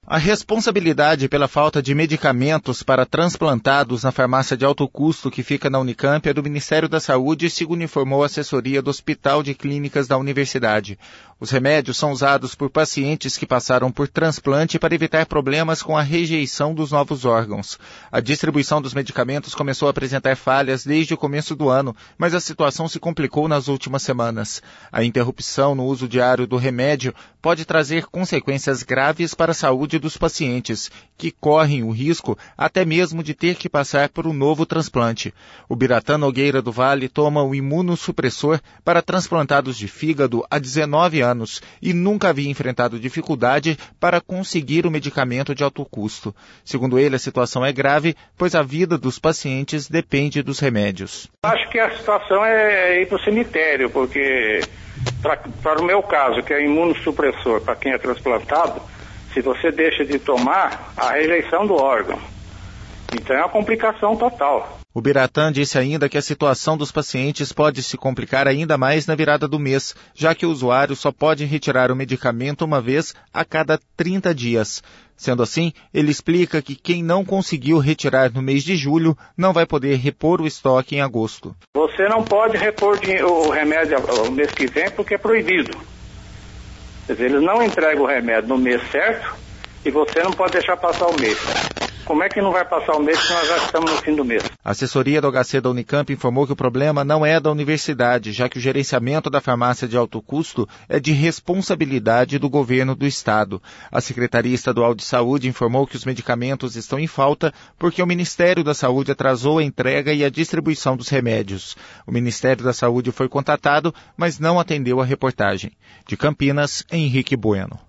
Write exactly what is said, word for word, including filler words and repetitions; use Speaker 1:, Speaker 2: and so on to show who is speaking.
Speaker 1: A responsabilidade pela falta de medicamentos para transplantados na farmácia de alto custo que fica na Unicamp é do Ministério da Saúde, segundo informou a assessoria do Hospital de Clínicas da Universidade. Os remédios são usados por pacientes que passaram por transplante para evitar problemas com a rejeição dos novos órgãos. A distribuição dos medicamentos começou a apresentar falhas desde o começo do ano, mas a situação se complicou nas últimas semanas. A interrupção no uso diário do remédio pode trazer consequências graves para a saúde dos pacientes, que correm o risco até mesmo de ter que passar por um novo transplante. O Biratã Nogueira do Vale toma o imunossupressor para transplantados de fígado há dezenove anos e nunca havia enfrentado dificuldade para conseguir o medicamento de alto custo. Segundo ele, a situação é grave, pois a vida dos pacientes depende dos remédios.
Speaker 2: Acho que a situação é ir para o cemitério, porque para o meu caso, que é imunossupressor, para quem é transplantado, se você deixa de tomar, a rejeição do órgão. Então é uma complicação total.
Speaker 1: O Biratã disse ainda que a situação dos pacientes pode se complicar ainda mais na virada do mês, já que o usuário só pode retirar o medicamento uma vez a cada trinta dias. Sendo assim, ele explica que quem não conseguiu retirar no mês de julho não vai poder repor o estoque em agosto.
Speaker 2: Você não pode repor o remédio no mês que vem porque é proibido. Quer dizer, eles não entregam o remédio no mês certo e você não pode deixar passar o mês. Como é que não vai passar o mês se nós já estamos no fim do mês?
Speaker 1: A assessoria do H C da Unicamp informou que o problema não é da universidade, já que o gerenciamento da farmácia de alto custo é de responsabilidade do governo do estado. A Secretaria Estadual de Saúde informou que os medicamentos estão em falta porque o Ministério da Saúde atrasou a entrega e a distribuição dos remédios. O Ministério da Saúde foi contatado, mas não atendeu a reportagem. De Campinas, Henrique Bueno.